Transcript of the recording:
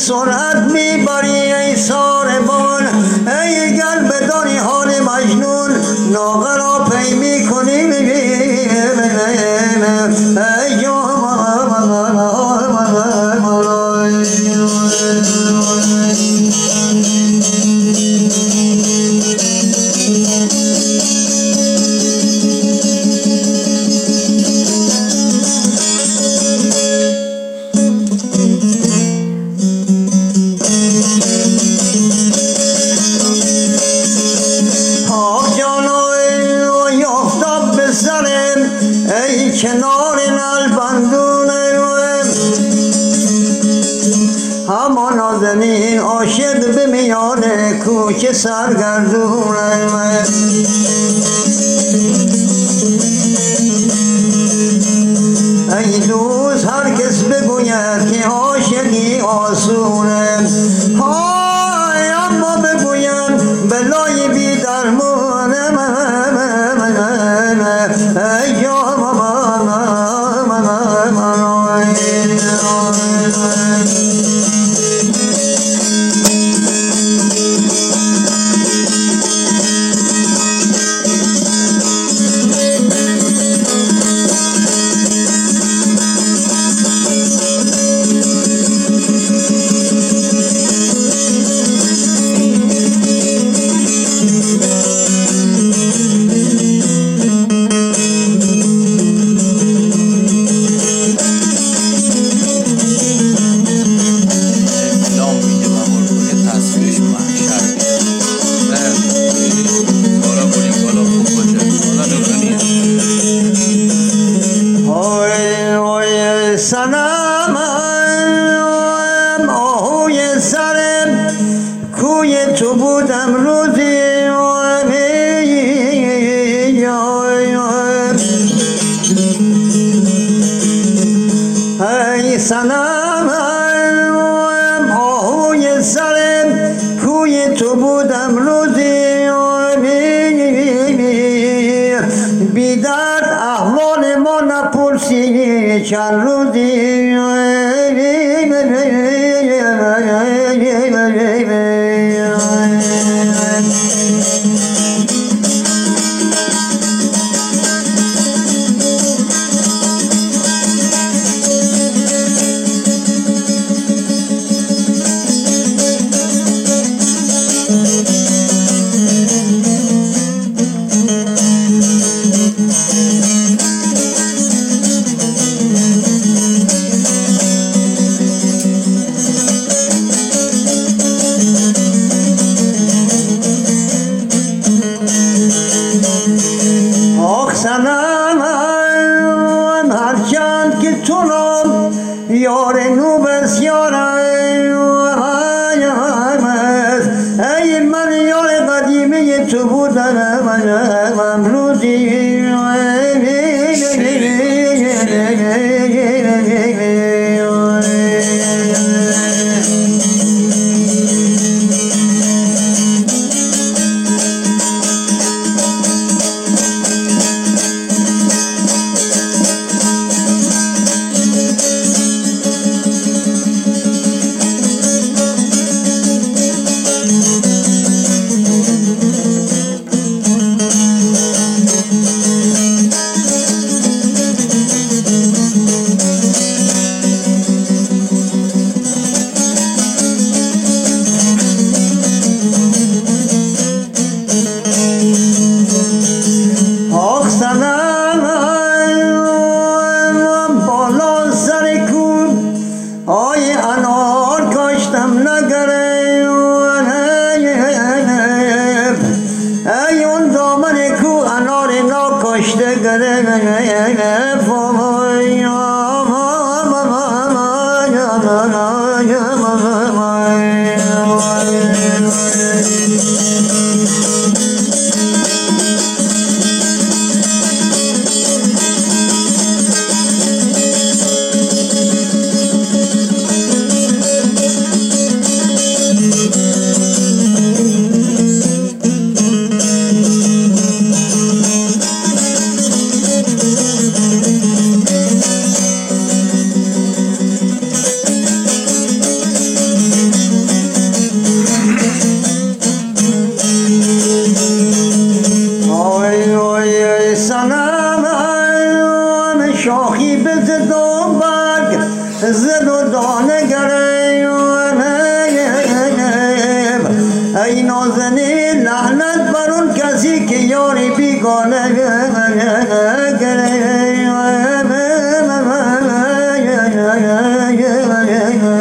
سرعت میبری ای ساربان، ای گر بدانی حال مجنون ناقه را پی میکنی ای کنار نلبندون همان زمین عاشق به میان کوچه سرگردون ای دوست هر کس بگوید که عاشقی آسونه های اما بگویم بلای بی درمونه ای تو بودم روزی ای سنم آهوی سرم کوی تو بودم روزی بیدرد احوال ما نپرسی چند روزی سنم هرچند که تو نام یار نو بسیار ای من یار قدیمه تو بودم امروزی شاخی بزد و برگ زد و دانه گریم ای نازنین لعنت بر اون کسی که یاری بیگانه گریم